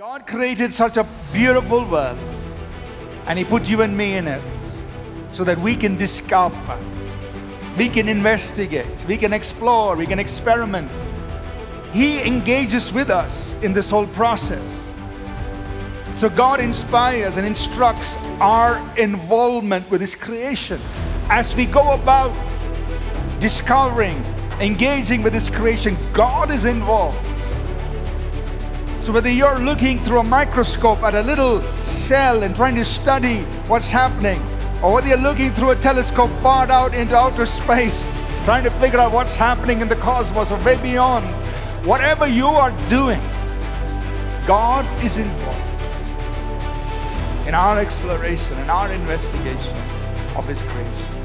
God created such a beautiful world, and He put you and me in it so that we can discover, we can investigate, we can explore, we can experiment. He engages with us in this whole process. So God inspires and instructs our involvement with His creation. As we go about discovering, engaging with His creation, God is involved. So whether you're looking through a microscope at a little cell and trying to study what's happening, or whether you're looking through a telescope far out into outer space, trying to figure out what's happening in the cosmos or way beyond, whatever you are doing, God is involved in our exploration and our investigation of His creation.